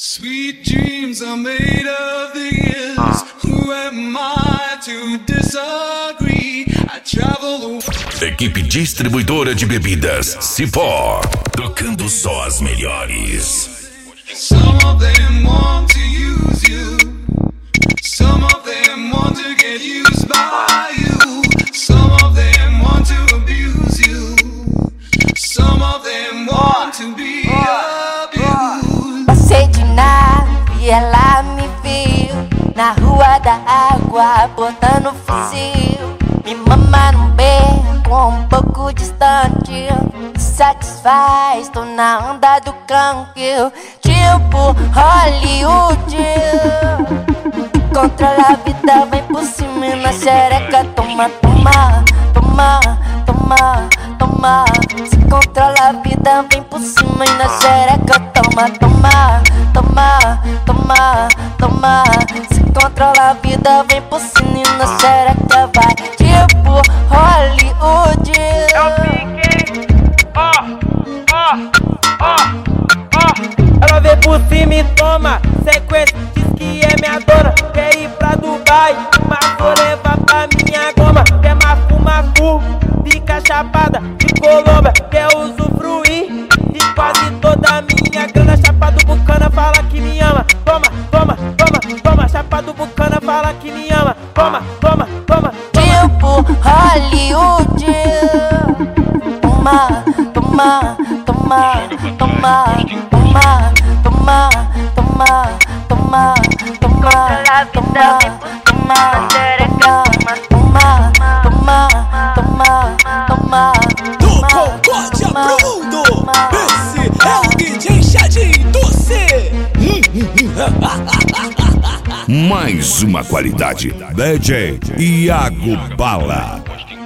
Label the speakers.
Speaker 1: Sweet dreams are made of these. Who am I to disagree? I travel the...
Speaker 2: Equipe distribuidora de bebidas Cipó, tocando só as melhores.
Speaker 1: Some of them want to use you. Some of them want to get used by you. Some of them want to abuse you. Some of them want to be abused.
Speaker 3: Passei de nave e ela me viu na rua da água, botando fuzil. Me mama num beco um pouco distante, me satisfaz, tô na onda do canque. Tipo Hollywood, controla a vida, vem por cima e na xereca. Toma, toma, toma, toma, toma. Se controla a vida, vem por cima e na xereca. Toma, toma, toma, toma, toma. Se controla a vida, vem por cima e na xereca. Vai tipo Hollywood.
Speaker 4: Ela vem por cima e toma sequência, diz que é minha dona. Quer ir pra Dubai, mas vou levar pra minha goma. Quer mafu, fica chapada de Colômbia. Quer usufruir de quase toda a minha grana. Chapa do Bucana fala que me ama. Toma, toma, toma, toma. Chapa do Bucana fala que me ama. Toma, toma, toma, toma.
Speaker 3: Tipo Hollywood. Toma, toma, toma, toma, toma, toma, toma, toma, toma, toma, toma, toma, toma, toma, toma.
Speaker 5: Do Concórdia pro mundo, esse é o DJ Chadinho do C.
Speaker 2: Mais uma qualidade, DJ Iago Bala.